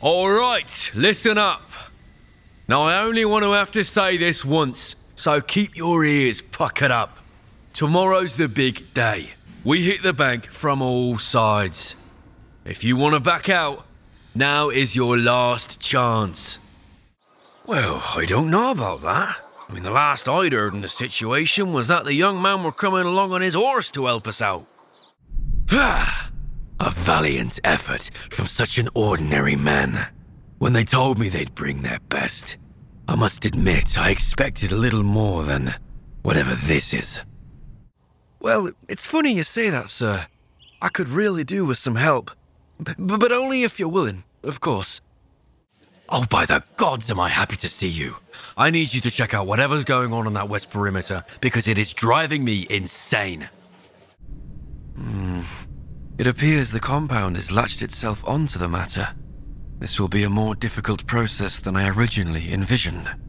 Alright, listen up. Now I only want to have to say this once, so keep your ears puckered up. Tomorrow's the big day. We hit the bank from all sides. If you want to back out, now is your last chance. Well, I don't know about that. I mean, the last I'd heard in the situation was that the young man were coming along on his horse to help us out. A valiant effort from such an ordinary man. When they told me they'd bring their best, I must admit I expected a little more than whatever this is. Well, it's funny you say that, sir. I could really do with some help. But only if you're willing, of course. Oh, by the gods, am I happy to see you. I need you to check out whatever's going on that west perimeter, because it is driving me insane. It appears the compound has latched itself onto the matter. This will be a more difficult process than I originally envisioned.